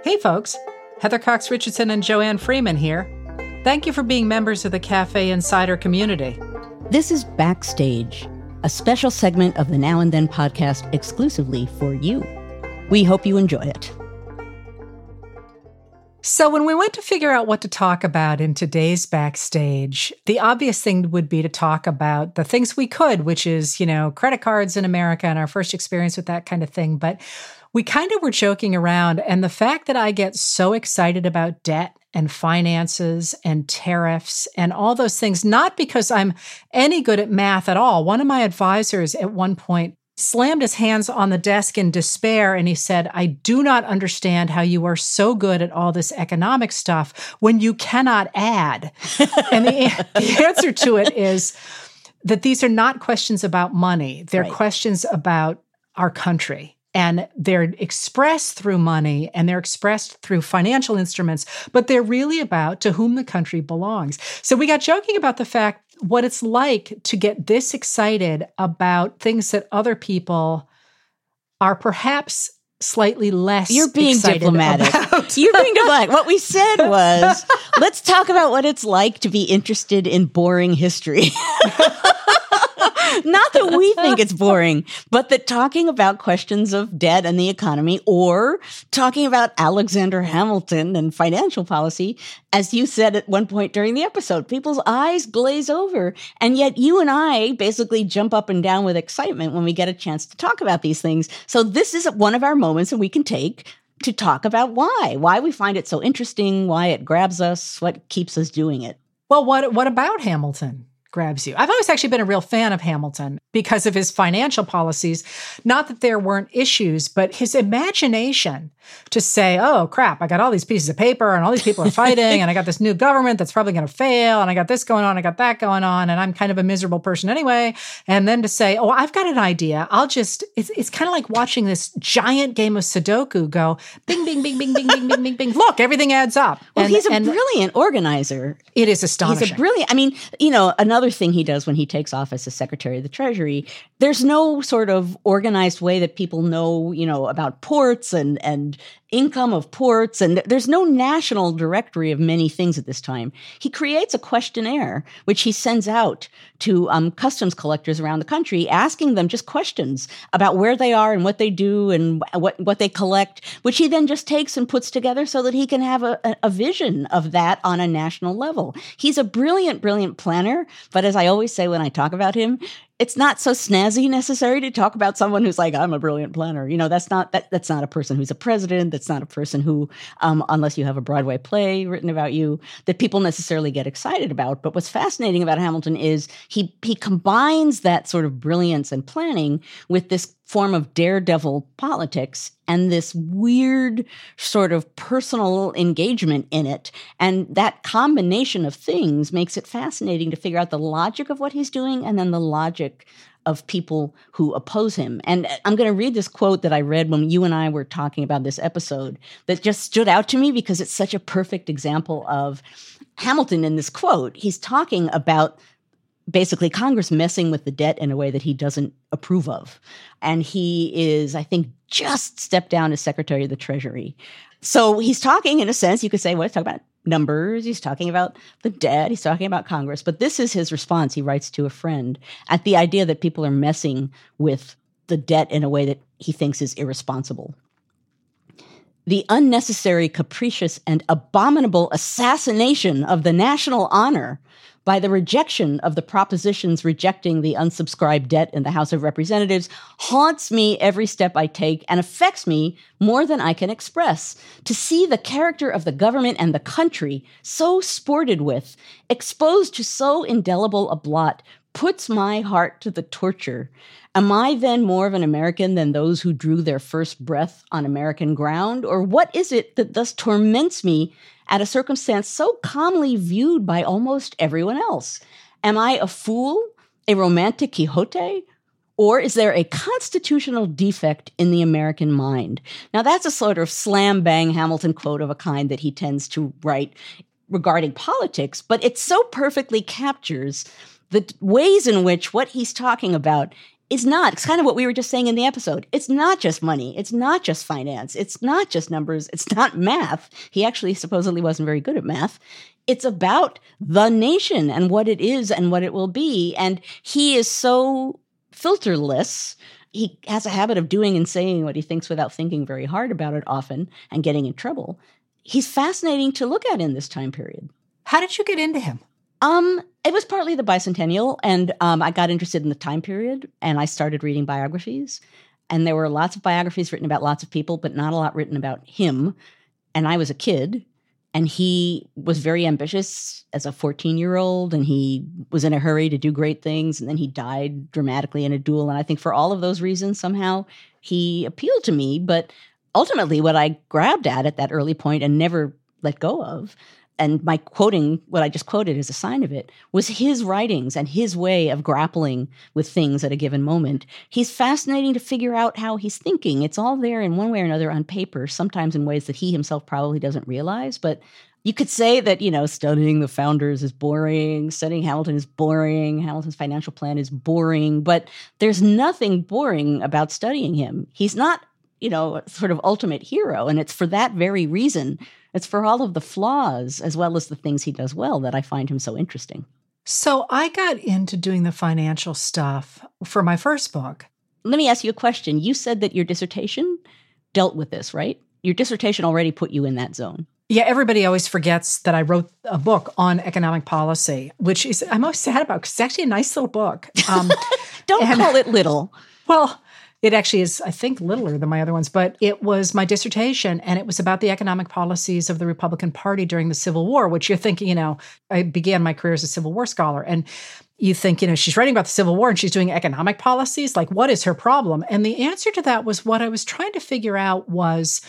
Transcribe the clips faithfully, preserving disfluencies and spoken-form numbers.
Hey folks, Heather Cox Richardson and Joanne Freeman here. Thank you for being members of the Cafe Insider community. This is Backstage, a special segment of the Now and Then podcast exclusively for you. We hope you enjoy it. So when we went to figure out what to talk about in today's Backstage, the obvious thing would be to talk about the things we could, which is, you know, credit cards in America and our first experience with that kind of thing. But we kind of were joking around, and the fact that I get so excited about debt and finances and tariffs and all those things, not because I'm any good at math at all. One of my advisors at one point slammed his hands on the desk in despair, and he said, I do not understand how you are so good at all this economic stuff when you cannot add. And the, the answer to it is that these are not questions about money. They're Right. questions about our country. And they're expressed through money and they're expressed through financial instruments, but they're really about to whom the country belongs. So we got joking about the fact what it's like to get this excited about things that other people are perhaps slightly less You're being excited diplomatic. about. You're being diplomatic. What we said was, let's talk about what it's like to be interested in boring history. Not that we think it's boring, but that talking about questions of debt and the economy, or talking about Alexander Hamilton and financial policy, as you said at one point during the episode, people's eyes glaze over. And yet you and I basically jump up and down with excitement when we get a chance to talk about these things. So this is one of our moments that we can take to talk about why, why we find it so interesting, why it grabs us, what keeps us doing it. Well, what what about Hamilton grabs you? I've always actually been a real fan of Hamilton because of his financial policies. Not that there weren't issues, but his imagination to say, oh, crap, I got all these pieces of paper and all these people are fighting and I got this new government that's probably going to fail and I got this going on, I got that going on, and I'm kind of a miserable person anyway. And then to say, oh, I've got an idea. I'll just, it's, it's kind of like watching this giant game of Sudoku go bing, bing, bing, bing, bing, bing, bing, bing, bing. Look, everything adds up. Well, and, he's a and brilliant organizer. It is astonishing. He's a brilliant, I mean, you know, another thing he does when he takes office as Secretary of the Treasury, there's no sort of organized way that people know, you know, about ports and, and income of ports, and there's no national directory of many things at this time. He creates a questionnaire, which he sends out to um, customs collectors around the country, asking them just questions about where they are and what they do and what, what they collect, which he then just takes and puts together so that he can have a, a vision of that on a national level. He's a brilliant, brilliant planner, but as I always say when I talk about him, it's not so snazzy necessary to talk about someone who's like, I'm a brilliant planner. You know, that's not that that's not a person who's a president. That's not a person who, um, unless you have a Broadway play written about you, that people necessarily get excited about. But what's fascinating about Hamilton is he he combines that sort of brilliance and planning with this form of daredevil politics and this weird sort of personal engagement in it. And that combination of things makes it fascinating to figure out the logic of what he's doing and then the logic of people who oppose him. And I'm going to read this quote that I read when you and I were talking about this episode that just stood out to me because it's such a perfect example of Hamilton in this quote. He's talking about basically Congress messing with the debt in a way that he doesn't approve of. And he is, I think, just stepped down as Secretary of the Treasury. So he's talking, in a sense, you could say, well, he's talking about numbers, he's talking about the debt, he's talking about Congress. But this is his response, he writes to a friend, at the idea that people are messing with the debt in a way that he thinks is irresponsible. The unnecessary, capricious, and abominable assassination of the national honor by the rejection of the propositions rejecting the unsubscribed debt in the House of Representatives haunts me every step I take and affects me more than I can express. To see the character of the government and the country so sported with, exposed to so indelible a blot, puts my heart to the torture. Am I then more of an American than those who drew their first breath on American ground? Or what is it that thus torments me at a circumstance so calmly viewed by almost everyone else? Am I a fool, a romantic Quixote? Or is there a constitutional defect in the American mind? Now, that's a sort of slam-bang Hamilton quote of a kind that he tends to write regarding politics, but it so perfectly captures the ways in which what he's talking about is not. It's kind of what we were just saying in the episode. It's not just money. It's not just finance. It's not just numbers. It's not math. He actually supposedly wasn't very good at math. It's about the nation and what it is and what it will be. And he is so filterless. He has a habit of doing and saying what he thinks without thinking very hard about it often and getting in trouble. He's fascinating to look at in this time period. How did you get into him? Um, it was partly the bicentennial, and um, I got interested in the time period, and I started reading biographies. And there were lots of biographies written about lots of people, but not a lot written about him. And I was a kid, and he was very ambitious as a fourteen-year-old, and he was in a hurry to do great things, and then he died dramatically in a duel. And I think for all of those reasons, somehow he appealed to me. But ultimately, what I grabbed at at that early point and never let go of, and my quoting what I just quoted as a sign of it, was his writings and his way of grappling with things at a given moment. He's fascinating to figure out how he's thinking. It's all there in one way or another on paper, sometimes in ways that he himself probably doesn't realize. But you could say that, you know, studying the founders is boring, studying Hamilton is boring, Hamilton's financial plan is boring, but there's nothing boring about studying him. He's not, you know, a sort of ultimate hero. And it's for that very reason, it's for all of the flaws as well as the things he does well that I find him so interesting. So I got into doing the financial stuff for my first book. Let me ask you a question. You said that your dissertation dealt with this, right? Your dissertation already put you in that zone. Yeah, everybody always forgets that I wrote a book on economic policy, which is I'm always sad about because it's actually a nice little book. Um, Don't and, call it little. Well, it actually is, I think, littler than my other ones, but it was my dissertation, and it was about the economic policies of the Republican Party during the Civil War, which you're thinking, you know, I began my career as a Civil War scholar, and you think, you know, she's writing about the Civil War and she's doing economic policies. Like, what is her problem? And the answer to that was what I was trying to figure out was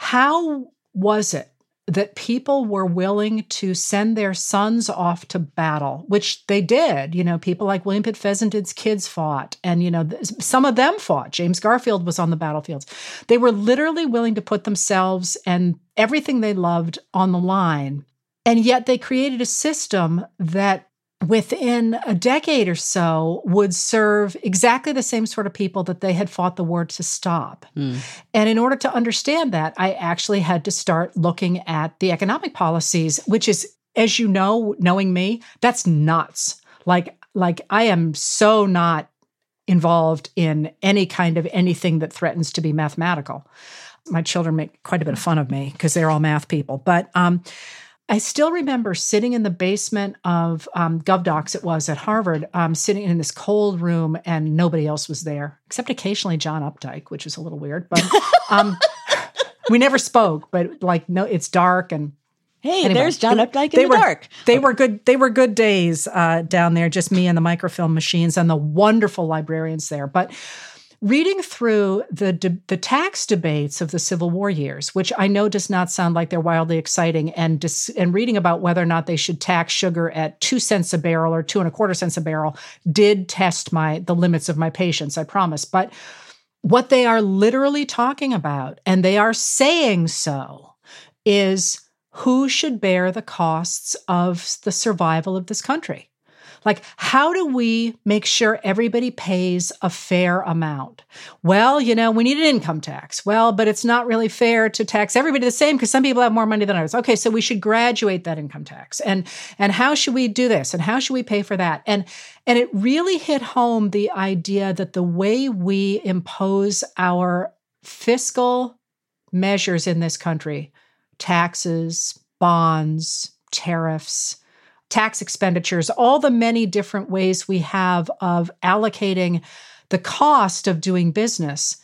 how was it that people were willing to send their sons off to battle, which they did. You know, people like William Pitt Fessenden's kids fought, and, you know, some of them fought. James Garfield was on the battlefields. They were literally willing to put themselves and everything they loved on the line. And yet they created a system that within a decade or so would serve exactly the same sort of people that they had fought the war to stop. Mm. And in order to understand that, I actually had to start looking at the economic policies, which is, as you know, knowing me, that's nuts. Like, like I am so not involved in any kind of anything that threatens to be mathematical. My children make quite a bit of fun of me because they're all math people. But um, I still remember sitting in the basement of um, GovDocs, it was at Harvard, um, sitting in this cold room, and nobody else was there, except occasionally John Updike, which was a little weird. But um, we never spoke. But like, no, it's dark, and hey, anyway, there's John Updike in they the were, dark. They were good. They were good days uh, down there. Just me and the microfilm machines and the wonderful librarians there. But reading through the de- the tax debates of the Civil War years, which I know does not sound like they're wildly exciting, and dis- and reading about whether or not they should tax sugar at two cents a barrel or two and a quarter cents a barrel did test my the limits of my patience, I promise. But what they are literally talking about, and they are saying so, is who should bear the costs of the survival of this country. Like, how do we make sure everybody pays a fair amount? Well, you know, we need an income tax. Well, but it's not really fair to tax everybody the same because some people have more money than others. Okay, so we should graduate that income tax. And and how should we do this? And how should we pay for that? And and it really hit home the idea that the way we impose our fiscal measures in this country, taxes, bonds, tariffs, tax expenditures, all the many different ways we have of allocating the cost of doing business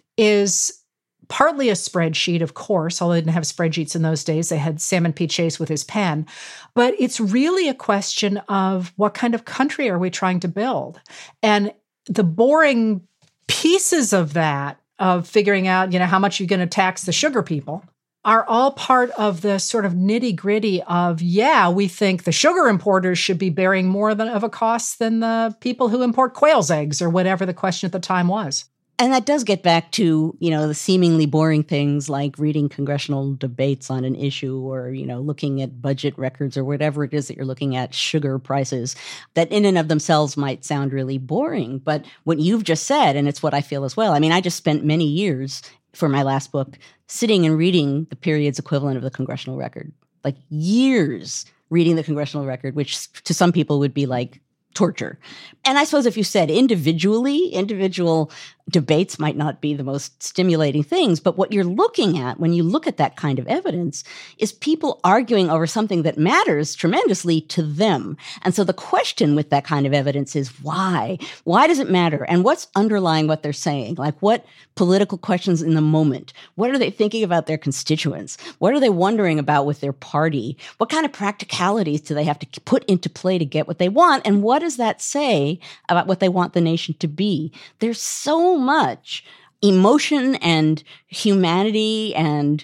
is partly a spreadsheet, of course, although they didn't have spreadsheets in those days. They had Salmon P. Chase with his pen. But it's really a question of what kind of country are we trying to build? And the boring pieces of that, of figuring out, you know, how much you're going to tax the sugar people, are all part of the sort of nitty-gritty of, yeah, we think the sugar importers should be bearing more than, of a cost than the people who import quail's eggs or whatever the question at the time was. And that does get back to, you know, the seemingly boring things like reading congressional debates on an issue or, you know, looking at budget records or whatever it is that you're looking at, sugar prices, that in and of themselves might sound really boring. But what you've just said, and it's what I feel as well. I mean, I just spent many years for my last book sitting and reading the period's equivalent of the congressional record, like years reading the congressional record, which to some people would be like torture. And I suppose if you said individually, individual debates might not be the most stimulating things, but what you're looking at when you look at that kind of evidence is people arguing over something that matters tremendously to them. And so the question with that kind of evidence is why? Why does it matter? And what's underlying what they're saying? Like what political questions in the moment? What are they thinking about their constituents? What are they wondering about with their party? What kind of practicalities do they have to put into play to get what they want? And what does that say about what they want the nation to be? There's so much emotion and humanity and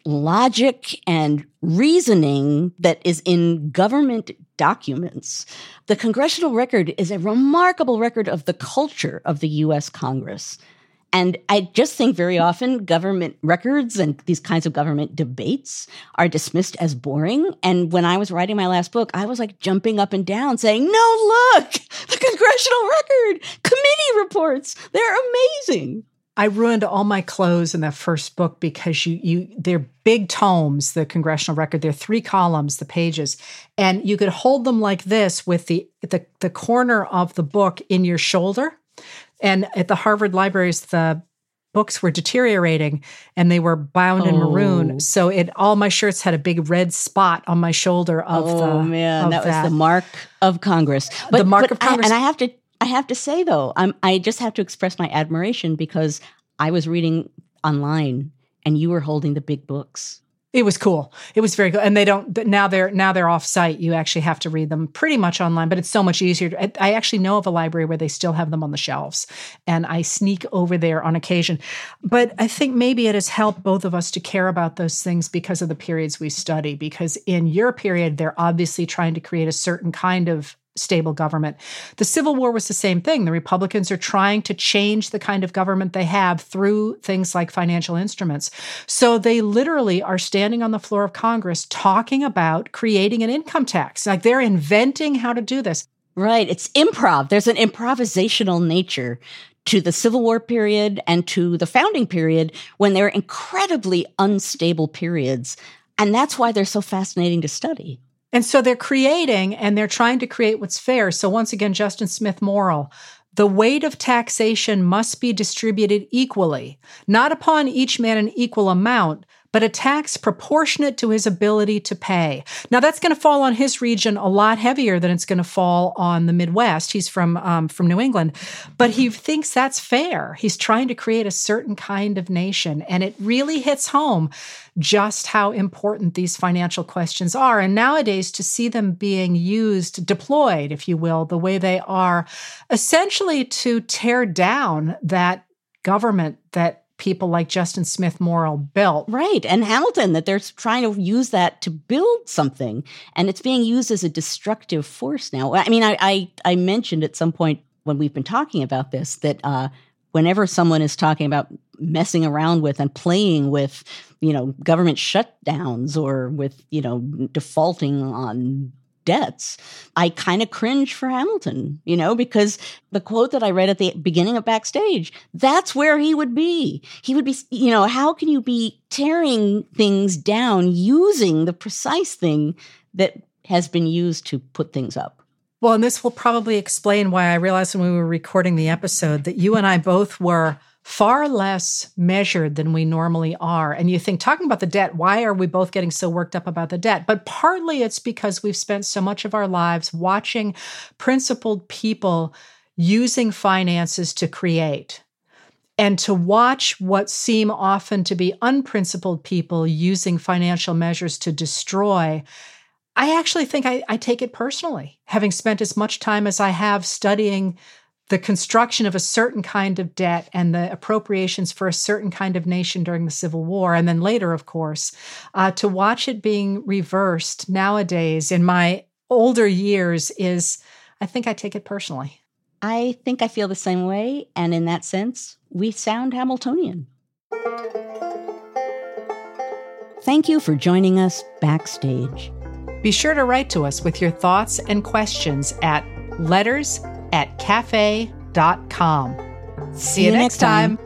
logic and reasoning that is in government documents. The congressional record is a remarkable record of the culture of the U S Congress. And I just think very often government records and these kinds of government debates are dismissed as boring. And when I was writing my last book, I was like jumping up and down saying, no, look, the congressional record, committee reports, they're amazing. I ruined all my clothes in that first book because you, you, they're big tomes, the congressional record. They're three columns, the pages, and you could hold them like this with the, the, the corner of the book in your shoulder. And at the Harvard libraries, the books were deteriorating and they were bound oh. in maroon. So it all my shirts had a big red spot on my shoulder of oh, the Oh man, of that, that was the mark of Congress. But, the mark but of Congress. I, and I have to I have to say though, I'm I just have to express my admiration because I was reading online and you were holding the big books. It was cool. It was very cool. And they don't, now they're, now they're off site. You actually have to read them pretty much online, but it's so much easier. To, I, I actually know of a library where they still have them on the shelves and I sneak over there on occasion. But I think maybe it has helped both of us to care about those things because of the periods we study, because in your period, they're obviously trying to create a certain kind of stable government. The Civil War was the same thing. The Republicans are trying to change the kind of government they have through things like financial instruments. So they literally are standing on the floor of Congress talking about creating an income tax. Like they're inventing how to do this. Right. It's improv. There's an improvisational nature to the Civil War period and to the founding period when they're incredibly unstable periods. And that's why they're so fascinating to study. And so they're creating and they're trying to create what's fair. So once again, Justin Smith Morrill, the weight of taxation must be distributed equally, not upon each man an equal amount, but a tax proportionate to his ability to pay. Now, that's going to fall on his region a lot heavier than it's going to fall on the Midwest. He's from um, from New England, but he thinks that's fair. He's trying to create a certain kind of nation, and it really hits home just how important these financial questions are. And nowadays, to see them being used, deployed, if you will, the way they are, essentially to tear down that government that people like Justin Smith Morrill built. Right. And Hamilton, that they're trying to use that to build something. And it's being used as a destructive force now. I mean, I I, I mentioned at some point when we've been talking about this that uh, whenever someone is talking about messing around with and playing with, you know, government shutdowns or with, you know, defaulting on debts, I kind of cringe for Hamilton, you know, because the quote that I read at the beginning of Backstage, that's where he would be. He would be, you know, how can you be tearing things down using the precise thing that has been used to put things up? Well, and this will probably explain why I realized when we were recording the episode that you and I both were far less measured than we normally are. And you think, talking about the debt, why are we both getting so worked up about the debt? But partly it's because we've spent so much of our lives watching principled people using finances to create. And to watch what seem often to be unprincipled people using financial measures to destroy, I actually think I, I take it personally, having spent as much time as I have studying the construction of a certain kind of debt and the appropriations for a certain kind of nation during the Civil War, and then later, of course, uh, to watch it being reversed nowadays in my older years is, I think I take it personally. I think I feel the same way. And in that sense, we sound Hamiltonian. Thank you for joining us backstage. Be sure to write to us with your thoughts and questions at letters at cafe dot com. See, See you next time. time.